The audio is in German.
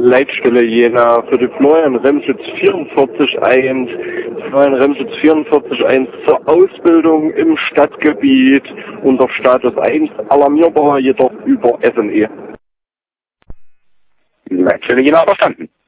Leitstelle Jena für die Florian Remschitz 44.1. Florian Remschitz 44.1 zur Ausbildung im Stadtgebiet unter Status 1, alarmierbar jedoch über SNE. Leitstelle Jena verstanden.